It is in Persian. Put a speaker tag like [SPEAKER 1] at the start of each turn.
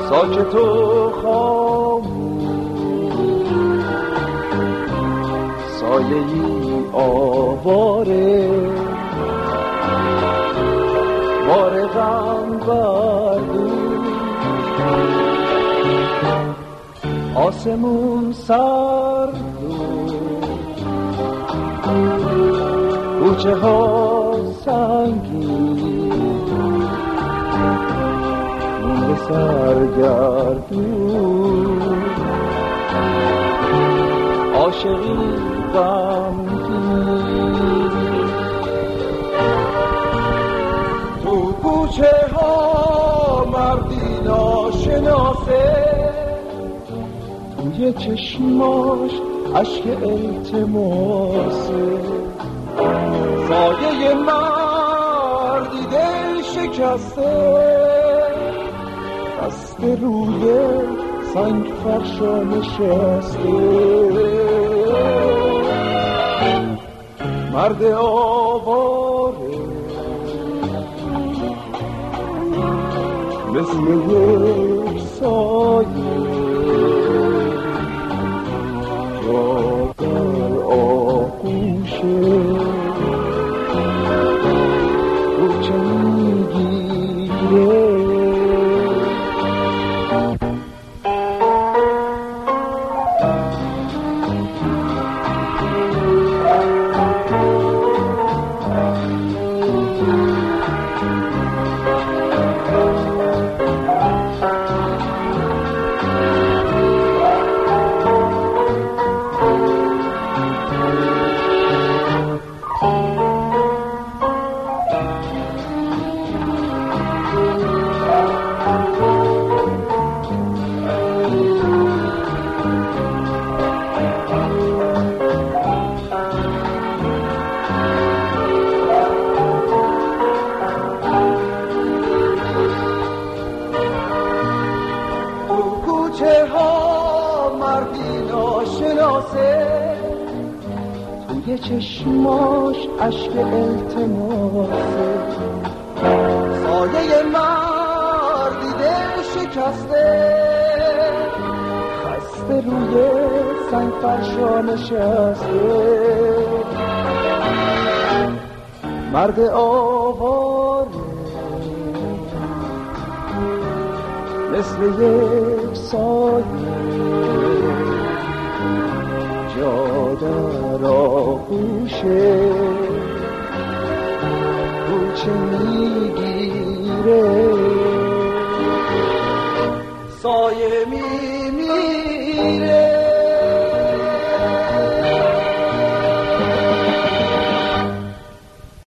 [SPEAKER 1] ساکت و خاموش، سایه‌ای آواره بار غم بردوش، آسمون سرد و کوچه ها سنگین، مونده سرگردون، عاشقی غمگین. تو کوچه ها مردی ناشناسه، توی چشماش عشق التماسه، سایه مردی دل شکسته، دست روی سنگ فرشا نشسته، مرد آواره مثل یک سایه، جا در آغوشه کوچه میگیره. توی چشماش عشق التماسه، سایه مردی دل شکسته، خسته روی سنگ فرشا نشسته، مرد آواره مثل یک سایه، جا در آغوشه کوچه میگیره، سایه میگیره.